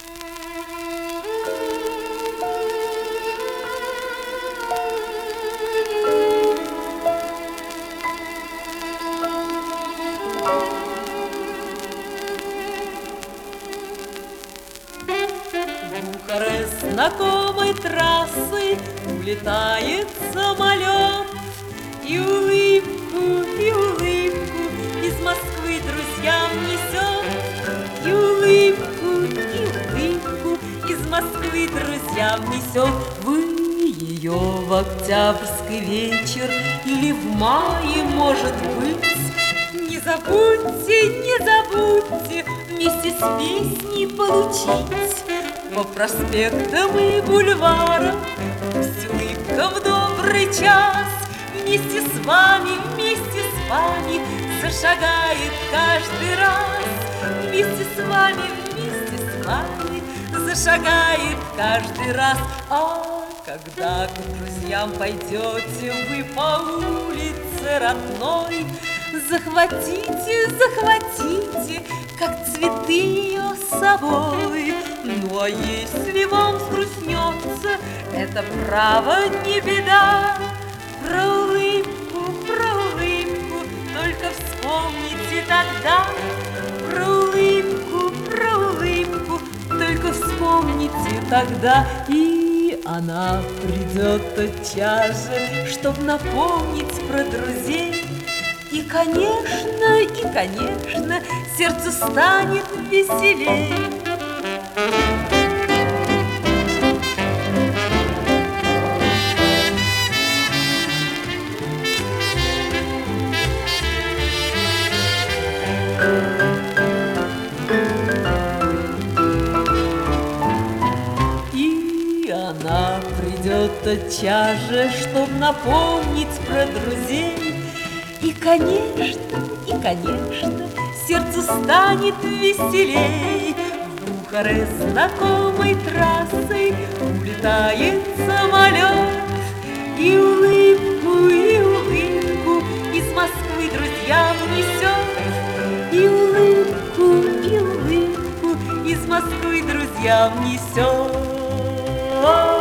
Бухарест знакомой трассы улетает самолет, и улыбку из Москвы друзьям несет, и улыбку из Москвы друзьям несет. Вы ее в октябрьский вечер или в мае, может быть, не забудьте вместе с песней получить по проспектам и бульварам, с улыбком в добрый час. Вместе с вами зашагает каждый раз. Вместе с вами зашагает каждый раз. А когда к друзьям пойдете вы по улице родной, захватите, как цветы ее с собой. Ну а если вам взгрустнется, это право не беда. Про улыбку, только вспомните тогда. Про улыбку, только вспомните тогда. И она придет тотчас же, чтоб напомнить про друзей. И, конечно, сердцу станет веселей. И она придет тотчас же, чтоб напомнить про друзей. И, конечно, сердцу станет веселей. В Бухарест знакомой трассой улетает самолет, и улыбку из Москвы друзьям несет, и улыбку из Москвы друзьям несет.